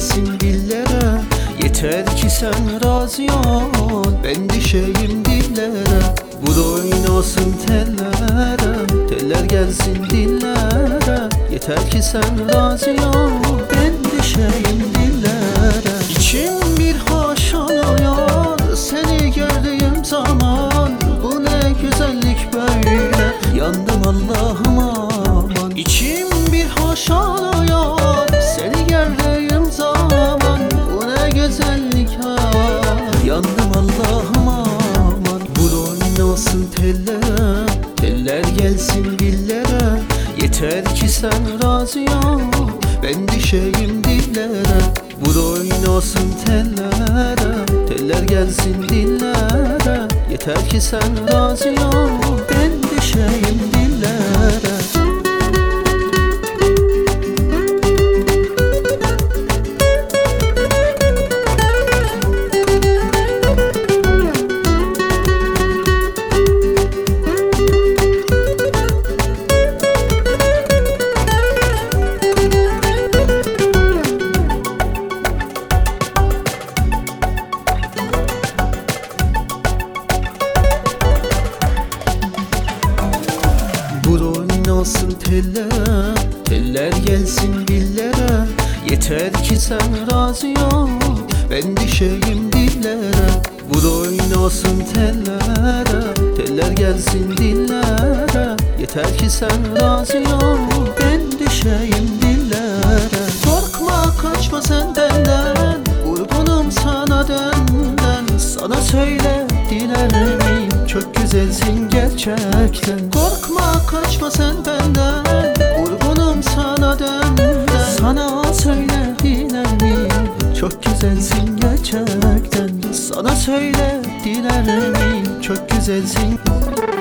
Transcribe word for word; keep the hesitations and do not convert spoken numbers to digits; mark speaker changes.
Speaker 1: gelsin dillere. Yeter ki sen razı ol, ben düşeyim dillere. Vur oynasın tellere, teller gelsin dillere. Yeter ki sen razı ol, ben düşeyim dillere. İçim bir hoş oluyor seni gördüğüm zaman. Bu ne güzellik böyle, yandım Allah'ım aman. İçim bir hoş oluyor seni gördüğüm zaman. Bu ne güzellik ha, yandım Allah'ım aman. Vur oynasın teller, teller gelsin dillere. Yeter ki sen razı ol, ben düşeyim dillere. Vur oynasın tellere, teller gelsin dillere. Yeter ki sen razı ol, ben düşeyim dillere. Vur oynasın teller, teller gelsin dillere. Yeter ki sen razı ol, ben düşeyim dillere. Vur oynasın tellere, teller gelsin dillere. Yeter ki sen razı ol, ben düşeyim dillere. Korkma kaçma sen benden, vurgunum sana dönden. Sana söyle dilerim, çok güzelsin gerçekten. Korkma kaçma sen benden, vurgunum sana dönden. Sana söyle dilerim, çok güzelsin gerçekten. Sana söyle dilerim, çok güzelsin.